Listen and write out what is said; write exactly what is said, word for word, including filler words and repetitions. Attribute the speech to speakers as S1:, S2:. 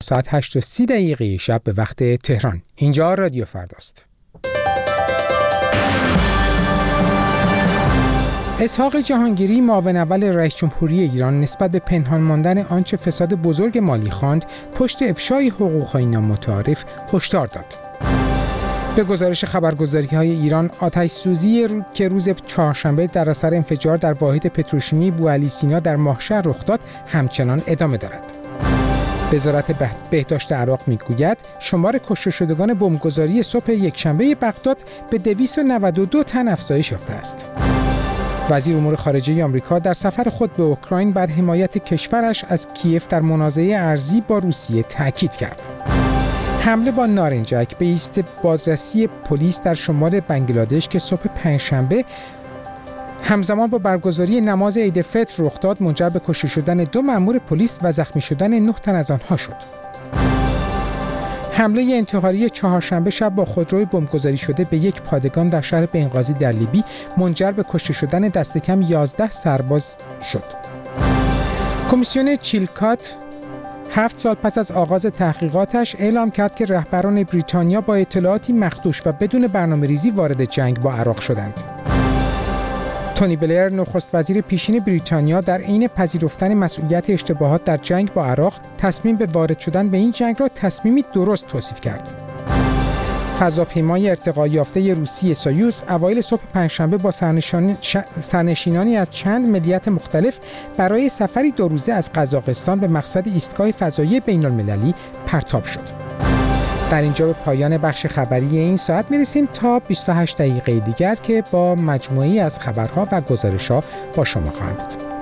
S1: ساعت هشت و سی دقیقه شب به وقت تهران. اینجا رادیو فرداست. اسحاق جهانگیری، معاون اول رئیس جمهوری ایران، نسبت به پنهان ماندن آنچه فساد بزرگ مالی خواند پشت افشای حقوق‌های نامتعارف هشدار داد. به گزارش خبرگزاری‌های ایران، آتش‌سوزی رو... که روز چهارشنبه در اثر انفجار در واحد پتروشیمی بوعلی سینا در ماهشهر رخ داد همچنان ادامه دارد. وزارت بهداشت عراق میگوید شمار کشته شدگان بمبگذاری صبح یکشنبه بغداد به دویست و نود و دو تن افزایش یافته است. وزیر امور خارجه آمریکا در سفر خود به اوکراین بر حمایت کشورش از کیف در منازعه ارزی با روسیه تاکید کرد. حمله با نارنجک به ایست بازرسی پلیس در شمال بنگلادش که صبح پنجشنبه همزمان با برگزاری نماز عید فطر رخ داد منجر به کشته شدن دو مأمور پلیس و زخمی شدن نه تن از آنها شد. حمله انتحاری چهارشنبه شب با خودروی بمبگذاری شده به یک پادگان در شهر بنغازی در لیبی منجر به کشته شدن دست کم یازده سرباز شد. کمیسیون چیلکات هفت سال پس از آغاز تحقیقاتش اعلام کرد که رهبران بریتانیا با اطلاعاتی مخدوش و بدون برنامه‌ریزی وارد جنگ با عراق شدند. تونی بلر، نخست وزیر پیشین بریتانیا، در عین پذیرفتن مسئولیت اشتباهات در جنگ با عراق، تصمیم به وارد شدن به این جنگ را تصمیمی درست توصیف کرد. فضاپیمای ارتقا یافته روسی سویوز اوایل صبح پنجشنبه با سرنشینانی از چند ملیت مختلف برای سفری دو روزه از قزاقستان به مقصد ایستگاه فضایی بین‌المللی پرتاب شد. در اینجا به پایان بخش خبری این ساعت میرسیم تا بیست و هشت دقیقه دیگر که با مجموعی از خبرها و گزارش‌ها با شما خواهم بود.